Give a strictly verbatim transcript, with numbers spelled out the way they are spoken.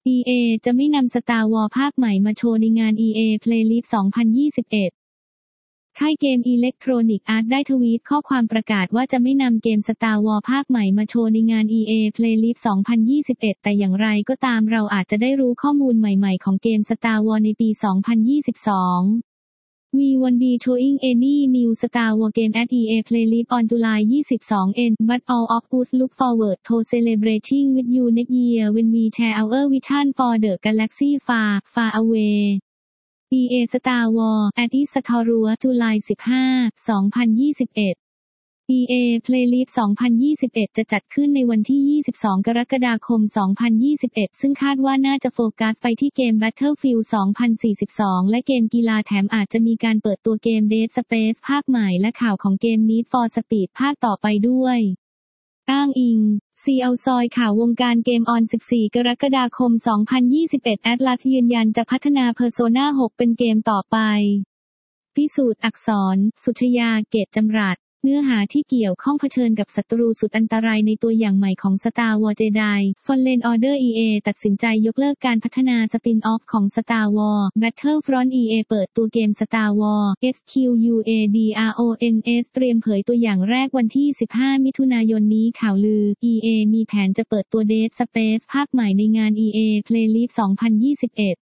อี เอ จะไม่นำ Star Wars ภาคใหม่มาโชว์ในงาน อี เอ Playlive สองพันยี่สิบเอ็ด ค่ายเกม Electronic Arts ได้ทวีตข้อความประกาศว่าจะไม่นำเกม Star Wars ภาคใหม่มาโชว์ในงาน อี เอ Playlive สองพันยี่สิบเอ็ด แต่อย่างไรก็ตามเราอาจจะได้รู้ข้อมูลใหม่ๆของเกม Star Wars ในปี สองพันยี่สิบสองWe won't be showing any new Star Wars game at อี เอ Playlive on July twenty-second, but all of us look forward to celebrating with you next year when we share our vision for the galaxy far, far away. อี เอ Star Wars at its Tour July fifteenth, twenty twenty-one อี เอ Playlive สองพันยี่สิบเอ็ด จะจัดขึ้นในวันที่ ยี่สิบสอง กรกฎาคม สองพันยี่สิบเอ็ด ซึ่งคาดว่าน่าจะโฟกัสไปที่เกม Battlefield สองพันสี่สิบสอง และเกมกีฬาแถมอาจจะมีการเปิดตัวเกม Dead Space ภาคใหม่และข่าวของเกม Need for Speed ภาคต่อไปด้วย อ้างอิง ซี แอล ซอยข่าววงการเกมออน สิบสี่ กรกฎาคม สองพันยี่สิบเอ็ด Atlus ยืนยันจะพัฒนา Persona หก เป็นเกมต่อไป พิสูจน์อักษร สุชยา เกตจำรัดเนื้อหาที่เกี่ยวข้องเผชิญกับศัตรูสุดอันตรายในตัวอย่างใหม่ของ Star Wars Jedi Fallen Order อี เอ ตัดสินใจยกเลิกการพัฒนาสปินออฟของ Star Wars Battlefront อี เอ เปิดตัวเกม Star Wars เอส คิว ยู เอ ดี อาร์ โอ เอ็น เอส เตรียมเผยตัวอย่างแรกวันที่ สิบห้า มิถุนายนนี้ข่าวลือ อี เอ มีแผนจะเปิดตัว Dead Space ภาคใหม่ในงาน อี เอ Playlive สองพันยี่สิบเอ็ด